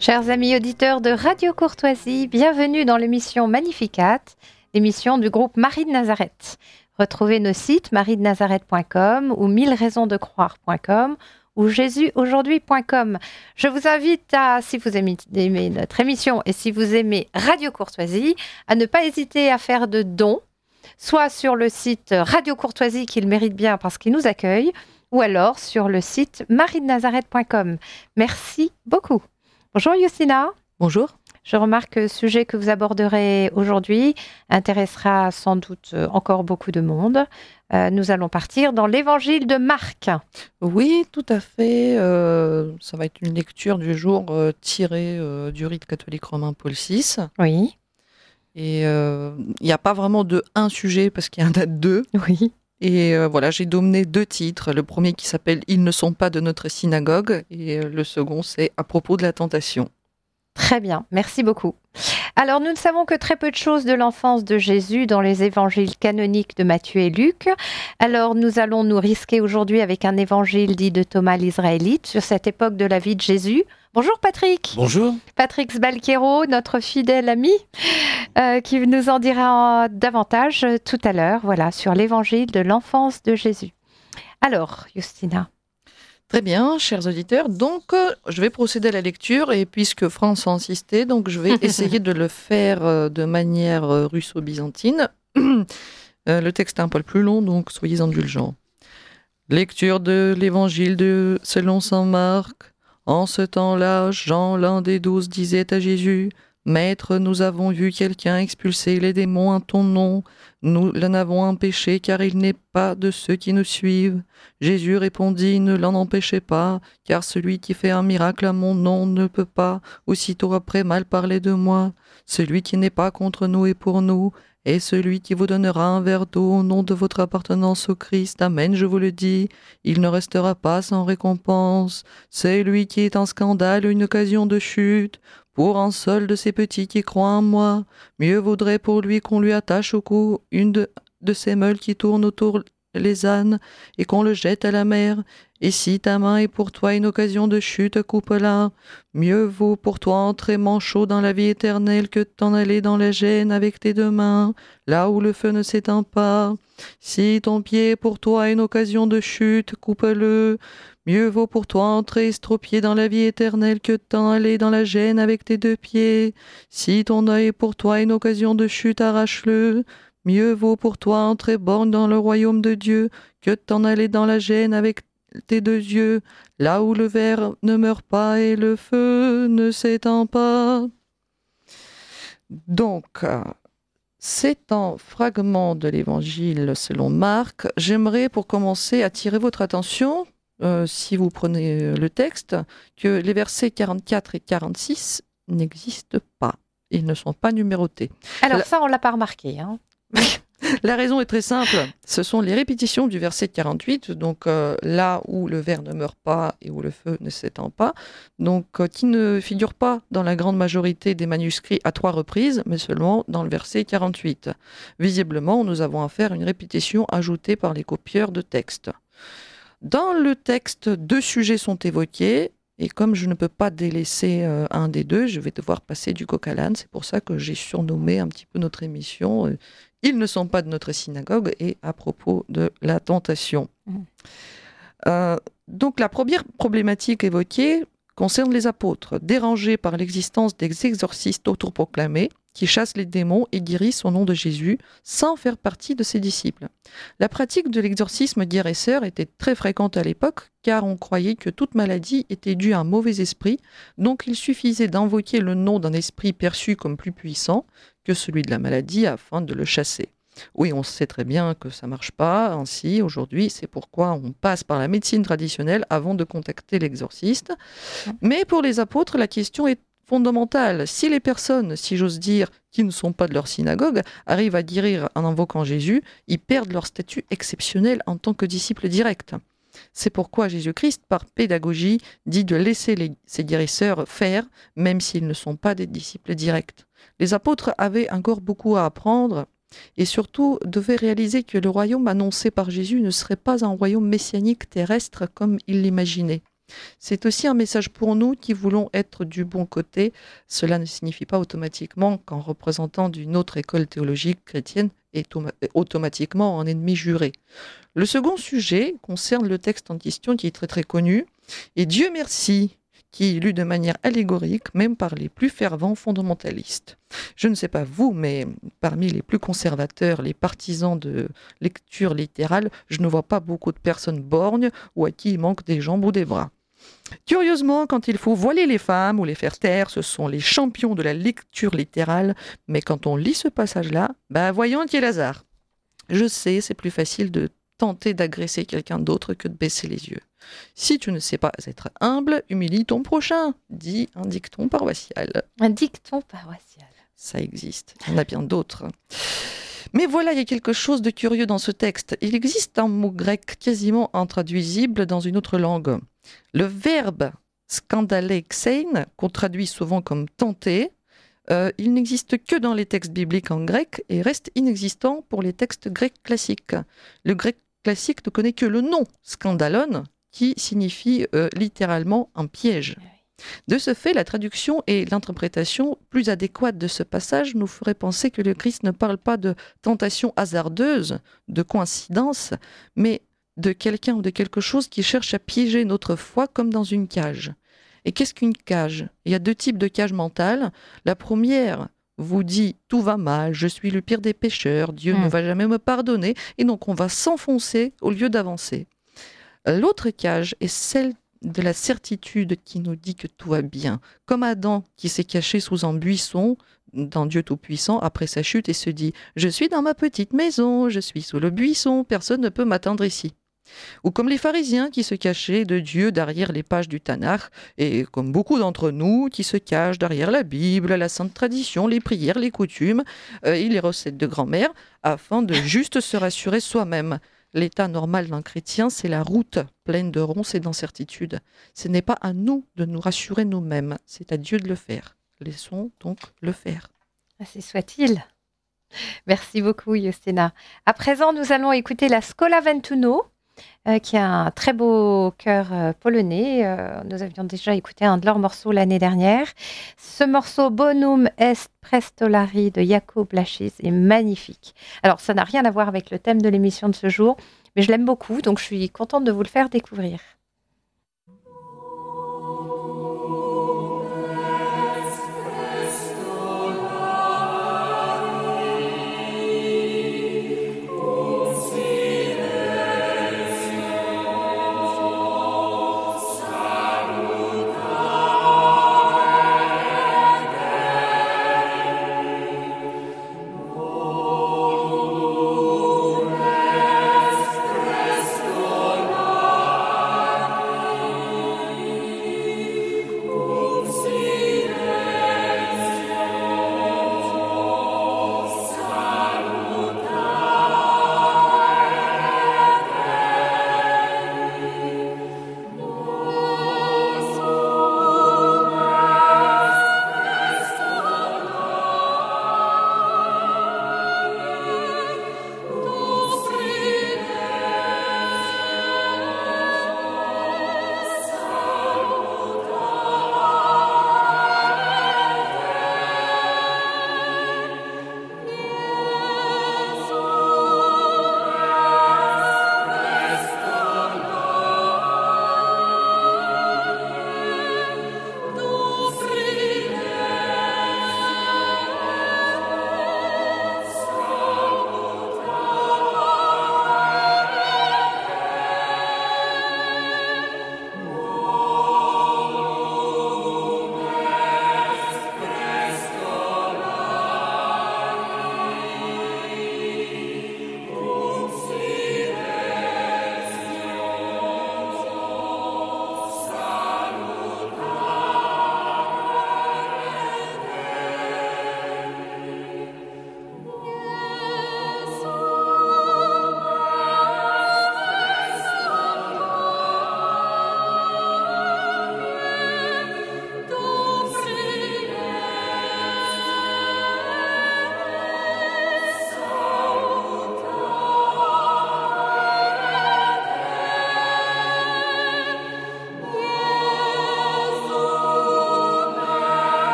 Chers amis auditeurs de Radio Courtoisie, bienvenue dans l'émission Magnificat, l'émission du groupe Marie de Nazareth. Retrouvez nos sites mariedenazareth.com ou 1000raisonsdecroire.com ou jésusaujourd'hui.com. Je vous invite à, si vous aimez notre émission et si vous aimez Radio Courtoisie, à ne pas hésiter à faire de dons, soit sur le site Radio Courtoisie qu'il mérite bien parce qu'il nous accueille, ou alors sur le site mariedenazareth.com. Merci beaucoup. Bonjour Justina. Bonjour. Je remarque que le sujet que vous aborderez aujourd'hui intéressera sans doute encore beaucoup de monde. Nous allons partir dans l'évangile de Marc. Oui, tout à fait. Ça va être une lecture du jour tirée du rite catholique romain Paul VI. Oui. Et il n'y a pas vraiment de un sujet parce qu'il y en a deux. Oui. Et voilà, j'ai donné deux titres. Le premier qui s'appelle « Ils ne sont pas de notre synagogue » et le second c'est « À propos de la tentation ». Très bien, merci beaucoup. Alors, nous ne savons que très peu de choses de l'enfance de Jésus dans les évangiles canoniques de Matthieu et Luc. Alors, nous allons nous risquer aujourd'hui avec un évangile dit de Thomas l'Israélite sur cette époque de la vie de Jésus. Bonjour Patrick. Bonjour. Patrick Sbalquero, notre fidèle ami, qui nous en dira davantage tout à l'heure, voilà, sur l'évangile de l'enfance de Jésus. Alors, Justina. Très bien, chers auditeurs. Donc, je vais procéder à la lecture et puisque France a insisté, donc je vais essayer de le faire de manière russo-byzantine. Le texte est un poil plus long, donc soyez indulgents. Lecture de l'évangile selon saint Marc. En ce temps-là, Jean, l'un des 12, disait à Jésus : « Maître, nous avons vu quelqu'un expulser les démons en ton nom. Nous l'en avons empêché, car il n'est pas de ceux qui nous suivent. » Jésus répondit : « Ne l'en empêchez pas, car celui qui fait un miracle à mon nom ne peut pas, aussitôt après, mal parler de moi. Celui qui n'est pas contre nous est pour nous. Et celui qui vous donnera un verre d'eau au nom de votre appartenance au Christ, amen, je vous le dis, il ne restera pas sans récompense. C'est lui qui est un scandale, une occasion de chute. Pour un seul de ces petits qui croient en moi, mieux vaudrait pour lui qu'on lui attache au cou une de ces meules qui tournent autour les ânes et qu'on le jette à la mer. Et si ta main est pour toi une occasion de chute, coupe-la. Mieux vaut pour toi entrer manchot dans la vie éternelle que de t'en aller dans la gêne avec tes deux mains, là où le feu ne s'éteint pas. Si ton pied est pour toi une occasion de chute, coupe-le. Mieux vaut pour toi entrer estropié dans la vie éternelle que de t'en aller dans la gêne avec tes deux pieds. Si ton œil est pour toi une occasion de chute, arrache-le. Mieux vaut pour toi entrer borgne dans le royaume de Dieu que de t'en aller dans la gêne avec tes deux yeux, là où le ver ne meurt pas et le feu ne s'éteint pas. Donc, c'est un fragment de l'évangile selon Marc. J'aimerais pour commencer attirer votre attention, si vous prenez le texte, que les versets 44 et 46 n'existent pas. Ils ne sont pas numérotés. Alors ça, on ne l'a pas remarqué, hein. La raison est très simple, ce sont les répétitions du verset 48, donc là où le ver ne meurt pas et où le feu ne s'éteint pas, donc qui ne figure pas dans la grande majorité des manuscrits à 3 reprises, mais seulement dans le verset 48. Visiblement, nous avons affaire à une répétition ajoutée par les copieurs de texte. Dans le texte, 2 sujets sont évoqués, et comme je ne peux pas délaisser un des deux, je vais devoir passer du coq à l'âne. C'est pour ça que j'ai surnommé un petit peu notre émission « Ils ne sont pas de notre synagogue » et à propos de la tentation. Donc la première problématique évoquée concerne les apôtres, dérangés par l'existence des exorcistes autoproclamés qui chassent les démons et guérissent au nom de Jésus sans faire partie de ses disciples. La pratique de l'exorcisme guérisseur était très fréquente à l'époque car on croyait que toute maladie était due à un mauvais esprit, donc il suffisait d'invoquer le nom d'un esprit perçu comme plus puissant que celui de la maladie afin de le chasser. Oui, on sait très bien que ça ne marche pas ainsi aujourd'hui, c'est pourquoi on passe par la médecine traditionnelle avant de contacter l'exorciste. Mais pour les apôtres, la question est fondamentale. Si les personnes, si j'ose dire, qui ne sont pas de leur synagogue, arrivent à guérir en invoquant Jésus, ils perdent leur statut exceptionnel en tant que disciples directs. C'est pourquoi Jésus-Christ, par pédagogie, dit de laisser ces guérisseurs faire, même s'ils ne sont pas des disciples directs. Les apôtres avaient encore beaucoup à apprendre et surtout devaient réaliser que le royaume annoncé par Jésus ne serait pas un royaume messianique terrestre comme ils l'imaginaient. C'est aussi un message pour nous qui voulons être du bon côté. Cela ne signifie pas automatiquement qu'en représentant d'une autre école théologique chrétienne est automatiquement un ennemi juré. Le second sujet concerne le texte en question qui est très très connu. Et Dieu merci, qui est lu de manière allégorique, même par les plus fervents fondamentalistes. Je ne sais pas vous, mais parmi les plus conservateurs, les partisans de lecture littérale, je ne vois pas beaucoup de personnes borgnes ou à qui il manque des jambes ou des bras. Curieusement, quand il faut voiler les femmes ou les faire taire, ce sont les champions de la lecture littérale, mais quand on lit ce passage-là, voyons qui est Lazare. Je sais, c'est plus facile de tenter d'agresser quelqu'un d'autre que de baisser les yeux. Si tu ne sais pas être humble, humilie ton prochain, dit un dicton paroissial. Un dicton paroissial. Ça existe, il y en a bien d'autres. Mais voilà, il y a quelque chose de curieux dans ce texte. Il existe un mot grec quasiment intraduisible dans une autre langue. Le verbe skandalexein, qu'on traduit souvent comme tenter, il n'existe que dans les textes bibliques en grec et reste inexistant pour les textes grecs classiques. Le grec classique ne connaît que le nom scandalon, qui signifie littéralement un piège. De ce fait, la traduction et l'interprétation plus adéquate de ce passage nous feraient penser que le Christ ne parle pas de tentation hasardeuse, de coïncidence, mais de quelqu'un ou de quelque chose qui cherche à piéger notre foi comme dans une cage. Et qu'est-ce qu'une cage ? Il y a deux types de cages mentales. La première vous dit « tout va mal, je suis le pire des pécheurs, Dieu ne va jamais me pardonner » et donc on va s'enfoncer au lieu d'avancer. L'autre cage est celle de la certitude qui nous dit que tout va bien. Comme Adam qui s'est caché sous un buisson d'un Dieu tout-puissant après sa chute et se dit « Je suis dans ma petite maison, je suis sous le buisson, personne ne peut m'atteindre ici ». Ou comme les pharisiens qui se cachaient de Dieu derrière les pages du Tanakh, et comme beaucoup d'entre nous qui se cachent derrière la Bible, la sainte tradition, les prières, les coutumes et les recettes de grand-mère, afin de juste se rassurer soi-même. L'état normal d'un chrétien, c'est la route pleine de ronces et d'incertitudes. Ce n'est pas à nous de nous rassurer nous-mêmes, c'est à Dieu de le faire. Laissons donc le faire. Ainsi soit-il. Merci beaucoup, Justina. À présent, nous allons écouter la Scola Ventuno, qui a un très beau chœur polonais. Nous avions déjà écouté un de leurs morceaux l'année dernière. Ce morceau Bonum est prestolari de Jakub Lachis est magnifique. Alors, ça n'a rien à voir avec le thème de l'émission de ce jour, mais je l'aime beaucoup, donc je suis contente de vous le faire découvrir.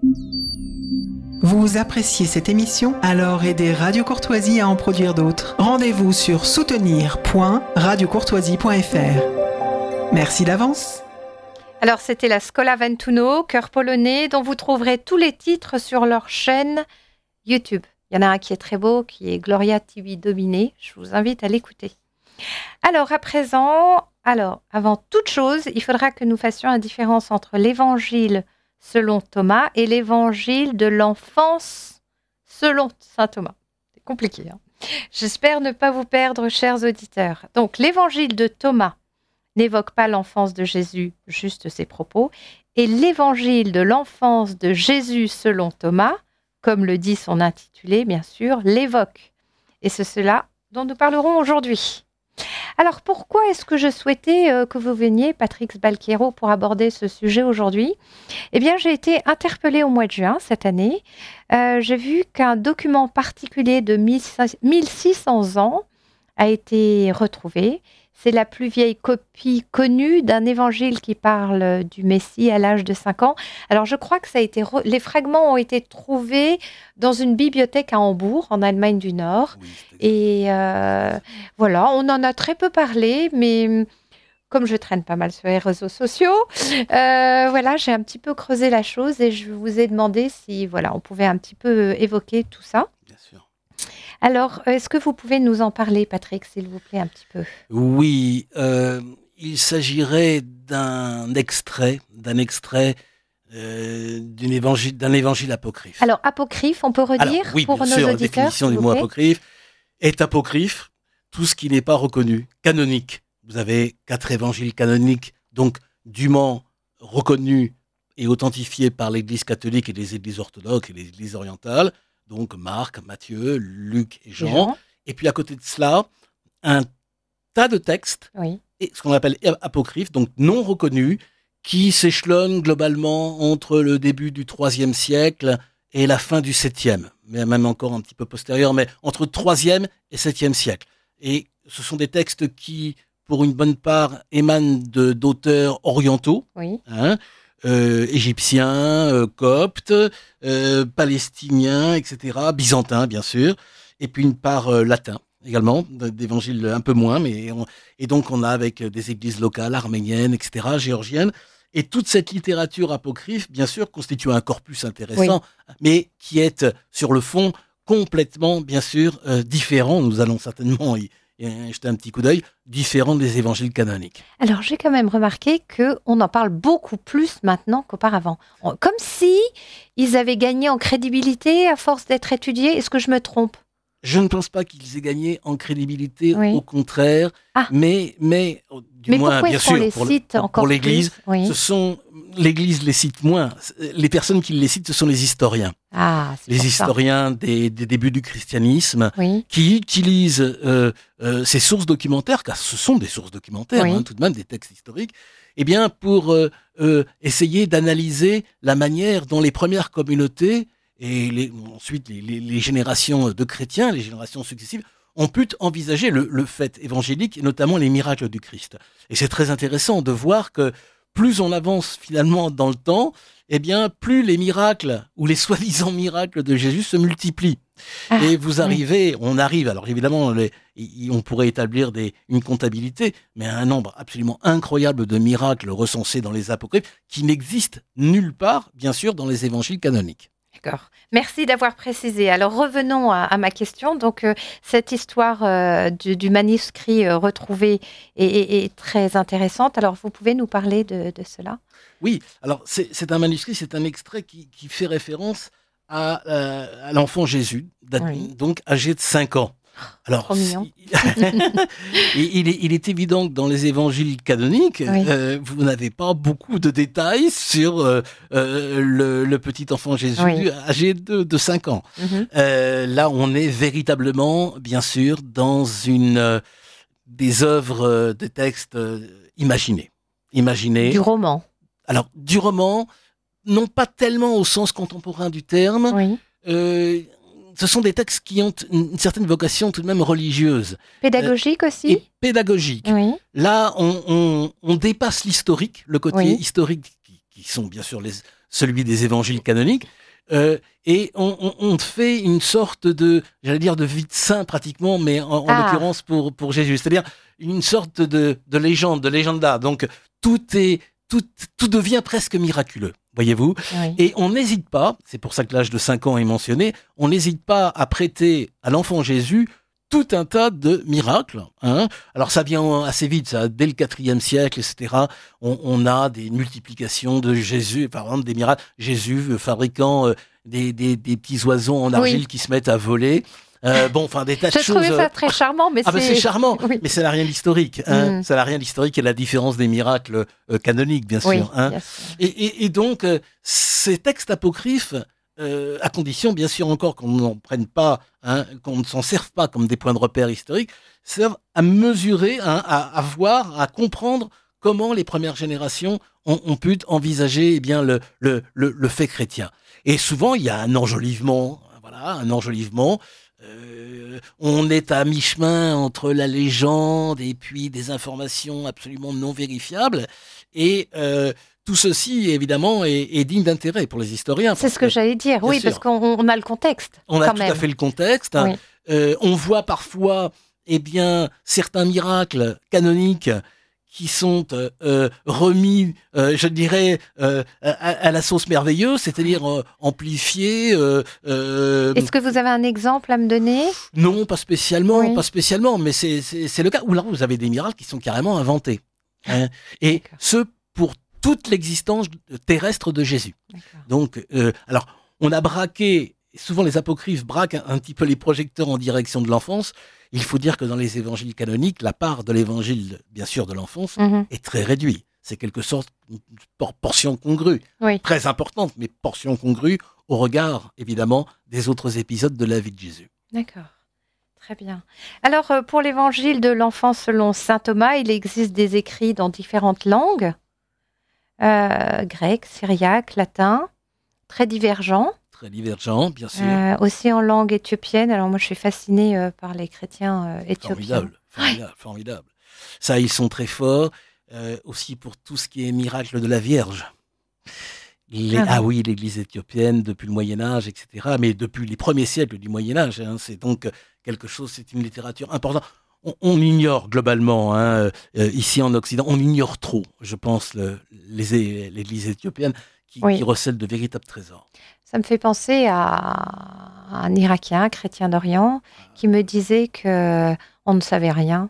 Vous appréciez cette émission? Alors aidez Radio Courtoisie à en produire d'autres. Rendez-vous sur soutenir.radiocourtoisie.fr. Merci d'avance. Alors, c'était la Scola Ventuno, chœur polonais, dont vous trouverez tous les titres sur leur chaîne YouTube. Il y en a un qui est très beau, qui est Gloria Tibi Domine. Je vous invite à l'écouter. Alors, à présent, avant toute chose, il faudra que nous fassions la différence entre l'évangile selon Thomas et l'évangile de l'enfance selon saint Thomas. C'est compliqué, hein? J'espère ne pas vous perdre, chers auditeurs. Donc, l'évangile de Thomas n'évoque pas l'enfance de Jésus, juste ses propos, et l'évangile de l'enfance de Jésus selon Thomas, comme le dit son intitulé, bien sûr, l'évoque. Et c'est cela dont nous parlerons aujourd'hui. Alors, pourquoi est-ce que je souhaitais que vous veniez, Patrick Sbalquiero, pour aborder ce sujet aujourd'hui? Eh bien, j'ai été interpellée au mois de juin cette année. J'ai vu qu'un document particulier de 1600 ans a été retrouvé. C'est la plus vieille copie connue d'un évangile qui parle du Messie à l'âge de 5 ans. Alors, je crois que les fragments ont été trouvés dans une bibliothèque à Hambourg, en Allemagne du Nord. Oui, et voilà, on en a très peu parlé, mais comme je traîne pas mal sur les réseaux sociaux, voilà, j'ai un petit peu creusé la chose et je vous ai demandé si on pouvait un petit peu évoquer tout ça. Bien sûr. Alors, est-ce que vous pouvez nous en parler, Patrick, s'il vous plaît, un petit peu? Oui, il s'agirait d'un extrait d'un évangile apocryphe. Alors, apocryphe, on peut redire oui, pour bien nos sûr, auditeurs? La définition du mot apocryphe est apocryphe, tout ce qui n'est pas reconnu, canonique. Vous avez 4 évangiles canoniques, donc dûment reconnus et authentifiés par l'Église catholique et les Églises orthodoxes et les Églises orientales. Donc Marc, Matthieu, Luc et Jean. Et puis à côté de cela, un tas de textes, et ce qu'on appelle apocryphes, donc non reconnus, qui s'échelonnent globalement entre le début du IIIe siècle et la fin du 7e, mais même encore un petit peu postérieur, mais entre 3e et 7e siècle. Et ce sont des textes qui, pour une bonne part, émanent d'auteurs orientaux, égyptiens, coptes, palestiniens, etc., byzantins bien sûr, et puis une part latin également, d'évangiles un peu moins, et donc on a avec des églises locales, arméniennes, etc., géorgiennes, et toute cette littérature apocryphe, bien sûr, constitue un corpus intéressant, mais qui est sur le fond complètement, bien sûr, différent. Nous allons certainement y jeter un petit coup d'œil, différent des évangiles canoniques. Alors, j'ai quand même remarqué qu'on en parle beaucoup plus maintenant qu'auparavant. Comme si ils avaient gagné en crédibilité à force d'être étudiés. Est-ce que je me trompe? Je ne pense pas qu'ils aient gagné en crédibilité, au contraire, mais du moins, bien sûr, pour l'Église, l'Église les cite moins. Les personnes qui les citent, ce sont les historiens. Les historiens des débuts du christianisme, qui utilisent ces sources documentaires, car ce sont des sources documentaires, tout de même des textes historiques, pour essayer d'analyser la manière dont les premières communautés et ensuite les générations de chrétiens, les générations successives, ont pu envisager le fait évangélique, et notamment les miracles du Christ. Et c'est très intéressant de voir que plus on avance finalement dans le temps, plus les miracles, ou les soi-disant miracles de Jésus se multiplient. Et on arrive, alors évidemment, on pourrait établir une comptabilité, mais un nombre absolument incroyable de miracles recensés dans les apocryphes, qui n'existent nulle part, bien sûr, dans les évangiles canoniques. D'accord. Merci d'avoir précisé. Alors revenons à ma question. Donc cette histoire du manuscrit retrouvé est très intéressante. Alors vous pouvez nous parler de cela? Oui. Alors c'est un manuscrit, c'est un extrait qui fait référence à l'enfant Jésus, donc âgé de 5 ans. Alors, il est évident que dans les évangiles canoniques, vous n'avez pas beaucoup de détails sur le petit enfant Jésus âgé de 5 ans. Là, on est véritablement, bien sûr, dans des œuvres de textes imaginées. Du roman. Alors, du roman, non pas tellement au sens contemporain du terme. Ce sont des textes qui ont une certaine vocation tout de même religieuse. Pédagogique aussi. Et pédagogique. Là, on dépasse l'historique, le côté historique qui sont bien sûr celui des évangiles canoniques. Et on fait une sorte de, j'allais dire, de vie de saint pratiquement, mais en l'occurrence pour Jésus. C'est-à-dire une sorte de légende d'art. Donc tout devient presque miraculeux, voyez-vous. Oui. Et on n'hésite pas, c'est pour ça que l'âge de 5 ans est mentionné, on n'hésite pas à prêter à l'enfant Jésus tout un tas de miracles. Hein. Alors ça vient assez vite, ça, dès le IVe siècle, etc. On a des multiplications de Jésus, par exemple des miracles. Jésus fabriquant des petits oiseaux en argile qui se mettent à voler. Des tas de choses. Je trouvais ça très charmant, mais c'est charmant, mais ça n'a rien d'historique. Hein. Ça n'a rien d'historique, et la différence des miracles canoniques, bien sûr. Hein. Bien sûr. Et donc, ces textes apocryphes, à condition, bien sûr, encore qu'on n'en prenne pas, qu'on ne s'en serve pas comme des points de repère historiques, servent à mesurer, à voir, à comprendre comment les premières générations ont pu envisager le fait chrétien. Et souvent, il y a un enjolivement. On est à mi-chemin entre la légende et puis des informations absolument non vérifiables. Et tout ceci, évidemment, est digne d'intérêt pour les historiens. C'est ce que j'allais dire, oui, sûr. Parce qu'on a le contexte. On a tout à fait le contexte. Oui. On voit parfois certains miracles canoniques qui sont remis, je dirais, à la sauce merveilleuse, c'est-à-dire amplifiés. Est-ce que vous avez un exemple à me donner ? Non, pas spécialement, mais c'est le cas où là vous avez des miracles qui sont carrément inventés. Hein, et ce pour toute l'existence terrestre de Jésus. D'accord. Donc, alors, on a braqué, souvent les apocryphes braquent un petit peu les projecteurs en direction de l'enfance. Il faut dire que dans les évangiles canoniques, la part de l'évangile, bien sûr, de l'enfance, est très réduite. C'est quelque sorte une portion congrue, très importante, mais portion congrue au regard, évidemment, des autres épisodes de la vie de Jésus. D'accord. Très bien. Alors, pour l'évangile de l'enfant selon saint Thomas, il existe des écrits dans différentes langues, grec, syriaque, latin, très divergents. Très divergents, bien sûr. Aussi en langue éthiopienne. Alors, moi, je suis fascinée par les chrétiens éthiopiens. Formidable. Ça, ils sont très forts. Aussi pour tout ce qui est miracle de la Vierge. L'Église éthiopienne, depuis le Moyen-Âge, etc. Mais depuis les premiers siècles du Moyen-Âge. C'est donc quelque chose, c'est une littérature importante. On ignore globalement, ici en Occident, on ignore trop, je pense, l'Église éthiopienne qui recèle de véritables trésors. Ça me fait penser à un Irakien, chrétien d'Orient, qui me disait qu'on ne savait rien.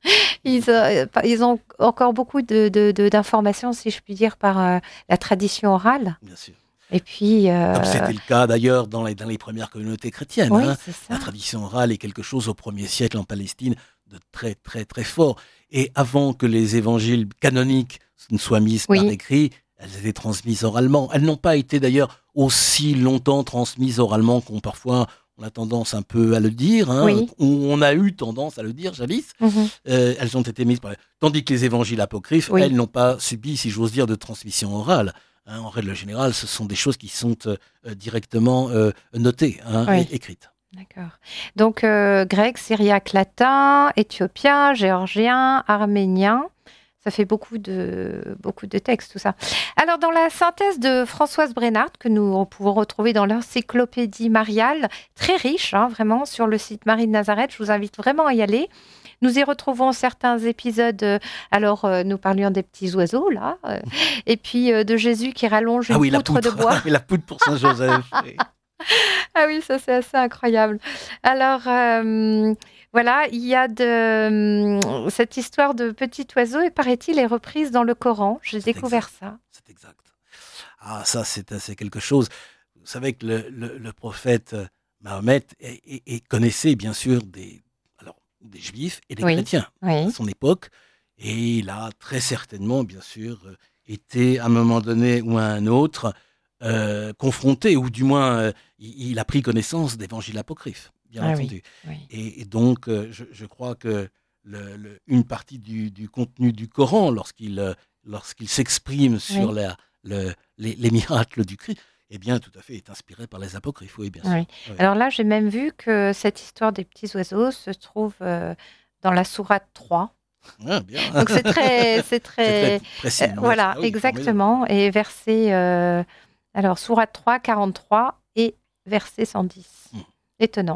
Ils ont encore beaucoup d'informations, si je puis dire, par la tradition orale. Bien sûr. Et puis, comme c'était le cas d'ailleurs dans les premières communautés chrétiennes. La tradition orale est quelque chose au 1er siècle en Palestine de très très très fort. Et avant que les évangiles canoniques ne soient mis par écrit, elles étaient transmises oralement. Elles n'ont pas été d'ailleurs aussi longtemps transmises oralement qu'on parfois on a tendance un peu à le dire, ou on a eu tendance à le dire jadis. Elles ont été mises par... Tandis que les évangiles apocryphes, elles n'ont pas subi, si j'ose dire, de transmission orale. En règle générale, ce sont des choses qui sont directement notées, écrites. D'accord. Donc, grec, syriaque, latin, éthiopien, géorgien, arménien... Ça fait beaucoup de textes, tout ça. Alors, dans la synthèse de Françoise Brenard, que nous pouvons retrouver dans l'encyclopédie mariale, très riche, vraiment, sur le site Marie de Nazareth, je vous invite vraiment à y aller. Nous y retrouvons certains épisodes. Alors, nous parlions des petits oiseaux, là, et puis de Jésus qui rallonge une poutre de bois. La poutre pour Saint-Joseph. Ah oui, ça, c'est assez incroyable. Alors... Voilà, il y a cette histoire de petit oiseau, et paraît-il, est reprise dans le Coran. J'ai découvert ça. C'est exact. Ah, ça, c'est quelque chose. Vous savez que le prophète Mahomet connaissait, bien sûr, des juifs et des chrétiens à son époque. Et il a très certainement, bien sûr, été à un moment donné ou à un autre confronté, ou du moins, il a pris connaissance d'évangiles apocryphes. Bien entendu. Oui. Et donc, je crois que une partie du contenu du Coran, lorsqu'il s'exprime sur les miracles du Christ, tout à fait, est inspiré par les apocryphes, oui, bien sûr. Oui. Oui. Alors là, j'ai même vu que cette histoire des petits oiseaux se trouve dans la sourate 3. Ah, bien. Donc c'est très précis. Voilà, oui, exactement. Et verset, sourate 3, 43 et verset 110. Étonnant.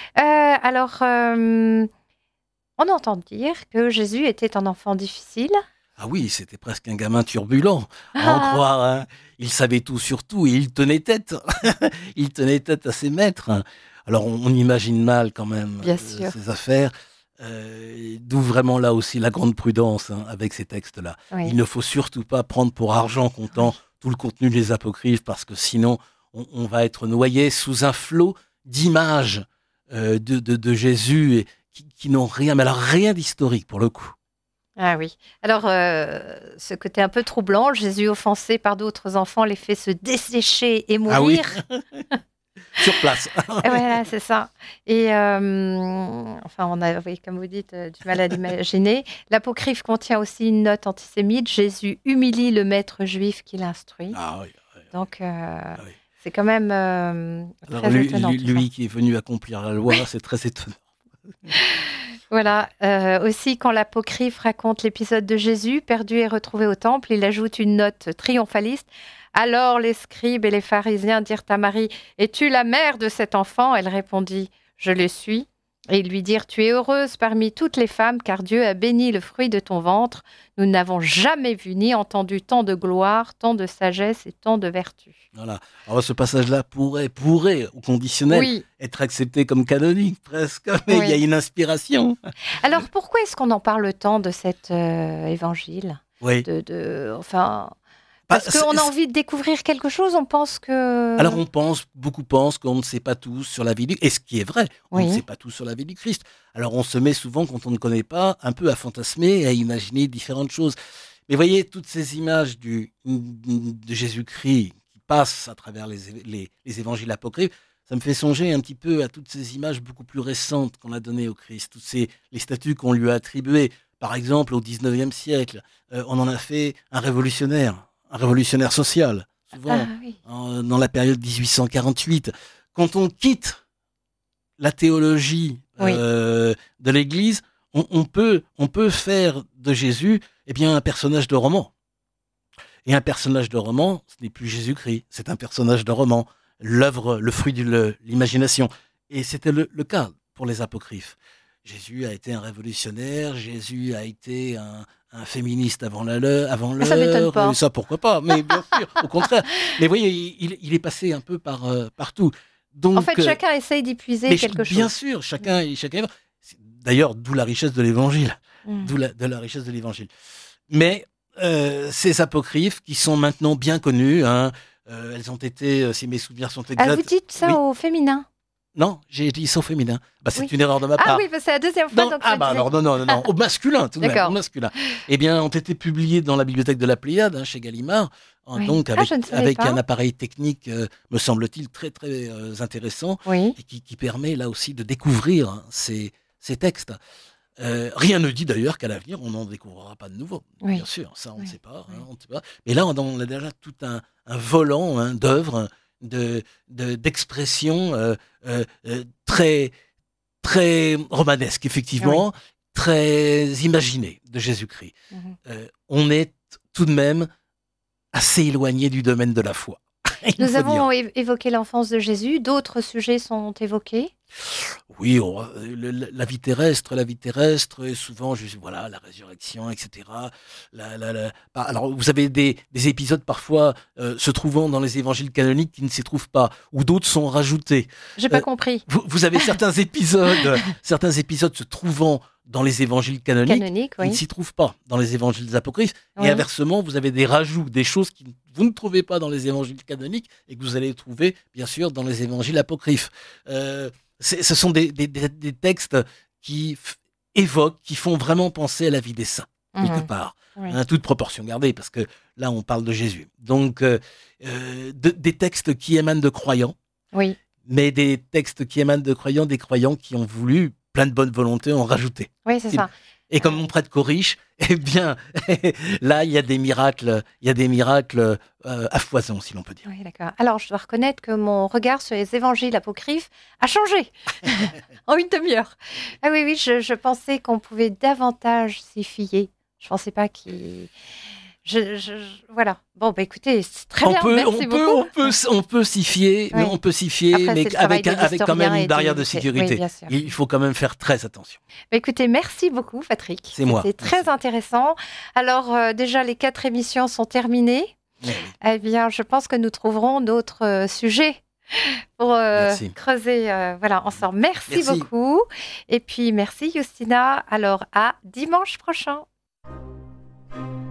On entend dire que Jésus était un enfant difficile. Ah oui, c'était presque un gamin turbulent, à en croire. Hein. Il savait tout sur tout et il tenait tête. Il tenait tête à ses maîtres. Alors on imagine mal quand même ces affaires. D'où vraiment là aussi la grande prudence avec ces textes-là. Oui. Il ne faut surtout pas prendre pour argent comptant tout le contenu des apocryphes parce que sinon on va être noyé sous un flot d'images de Jésus qui n'ont rien, mais alors rien d'historique pour le coup. Ah oui. Alors, ce côté un peu troublant, Jésus offensé par d'autres enfants les fait se dessécher et mourir. Ah oui. Sur place. Voilà, c'est ça. Et on a, oui, comme vous dites, du mal à l'imaginer. L'apocryphe contient aussi une note antisémite. Jésus humilie le maître juif qui l'instruit. Ah oui. Donc, c'est quand même très étonnant. Lui qui est venu accomplir la loi, c'est très étonnant. Voilà. Aussi, quand l'apocryphe raconte l'épisode de Jésus, perdu et retrouvé au temple, il ajoute une note triomphaliste. Alors les scribes et les pharisiens dirent à Marie, « Es-tu la mère de cet enfant ?» Elle répondit, « Je le suis. » Et ils lui dirent, « Tu es heureuse parmi toutes les femmes, car Dieu a béni le fruit de ton ventre. Nous n'avons jamais vu ni entendu tant de gloire, tant de sagesse et tant de vertu. » Voilà. Alors ce passage-là pourrait, au conditionnel, être accepté comme canonique presque, mais il y a une inspiration. Alors pourquoi est-ce qu'on en parle tant de cet évangile ? Parce qu'on a envie de découvrir quelque chose, on pense que... Alors beaucoup pensent qu'on ne sait pas tout sur la vie du Christ, et ce qui est vrai, on ne sait pas tout sur la vie du Christ. Alors on se met souvent, quand on ne connaît pas, un peu à fantasmer et à imaginer différentes choses. Mais voyez, toutes ces images de Jésus-Christ qui passent à travers les évangiles apocryphes, ça me fait songer un petit peu à toutes ces images beaucoup plus récentes qu'on a données au Christ, les statuts qu'on lui a attribués. Par exemple, au 19e siècle, on en a fait un révolutionnaire social, souvent dans la période 1848. Quand on quitte la théologie de l'Église, on peut faire de Jésus un personnage de roman. Et un personnage de roman, ce n'est plus Jésus-Christ, c'est un personnage de roman, l'œuvre, le fruit de l'imagination. Et c'était le cas pour les apocryphes. Jésus a été un révolutionnaire, Jésus a été un féministe avant l'heure. Ça m'étonne pas. Ça, pourquoi pas, mais bien sûr, au contraire. Mais vous voyez, il est passé un peu partout. Donc, en fait, chacun essaye d'y puiser quelque chose. Bien sûr, chacun. D'ailleurs, d'où la richesse de l'Évangile. La richesse de l'Évangile. Mais ces apocryphes, qui sont maintenant bien connus, elles ont été, si mes souvenirs sont exacts... vous dites ça au féminin ? Non, j'ai dit au féminin. C'est une erreur de ma part. Ah oui, c'est la deuxième fois. Non, au masculin, tout de même. Au masculin. Ont été publiés dans la bibliothèque de la Pléiade, chez Gallimard, donc avec un appareil technique, me semble-t-il, très très intéressant, et qui permet là aussi de découvrir ces textes. Rien ne dit d'ailleurs qu'à l'avenir, on n'en découvrira pas de nouveaux. Bien sûr, ça on ne sait pas. On ne sait pas. Mais là, on a déjà tout un volant d'œuvres, d'expressions très très romanesques, effectivement, très imaginées de Jésus-Christ. On est tout de même assez éloigné du domaine de la foi. Nous avons évoqué l'enfance de Jésus, d'autres sujets sont évoqués. Oui, la vie terrestre, et souvent, la résurrection, etc. Alors, vous avez des épisodes parfois se trouvant dans les évangiles canoniques qui ne s'y trouvent pas, ou d'autres sont rajoutés. J'ai pas compris. Vous avez certains épisodes se trouvant dans les évangiles canoniques qui ne s'y trouvent pas dans les évangiles apocryphes. Et inversement, vous avez des rajouts, des choses que vous ne trouvez pas dans les évangiles canoniques et que vous allez trouver, bien sûr, dans les évangiles apocryphes. Ce sont des textes qui évoquent, qui font vraiment penser à la vie des saints, quelque part. Toute proportion gardée, parce que là, on parle de Jésus. Donc, des textes qui émanent de croyants, mais des textes qui émanent de croyants, des croyants qui ont voulu, plein de bonne volonté, en rajouter. Oui, c'est ça. Et comme mon prêtre Coriche, eh bien, là, il y a des miracles à foison, si l'on peut dire. Oui, d'accord. Alors, je dois reconnaître que mon regard sur les évangiles apocryphes a changé en une demi-heure. Ah oui, je pensais qu'on pouvait davantage s'y fier. Je pensais pas qu'il... Voilà. Bon, écoutez, c'est très bien. Merci beaucoup. On peut s'y fier, oui. Mais avec quand même une barrière de sécurité. Oui, il faut quand même faire très attention. Écoutez, merci beaucoup, Patrick. C'est moi. C'était très intéressant. Alors, déjà, les 4 émissions sont terminées. Oui. Eh bien, je pense que nous trouverons d'autres sujets pour creuser ensemble. Merci beaucoup. Et puis, merci, Justina. Alors, à dimanche prochain.